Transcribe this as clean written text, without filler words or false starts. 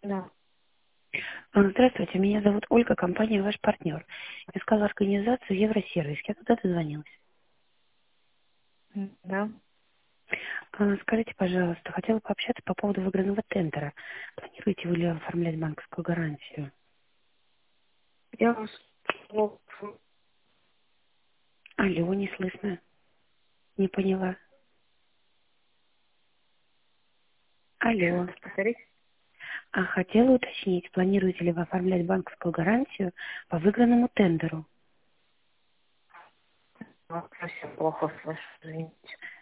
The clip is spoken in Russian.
Да. Здравствуйте, меня зовут Ольга, компания «Ваш партнер». Искала организацию «Евросервис». Я туда дозвонилась. Да. Скажите, пожалуйста, хотела пообщаться по поводу выигранного тендера. Планируете вы ли оформлять банковскую гарантию? Я вас Алло, не слышно. Не поняла. Алло. повторить. Хотела уточнить, планируете ли вы оформлять банковскую гарантию по выигранному тендеру? Совсем плохо слышу, извините.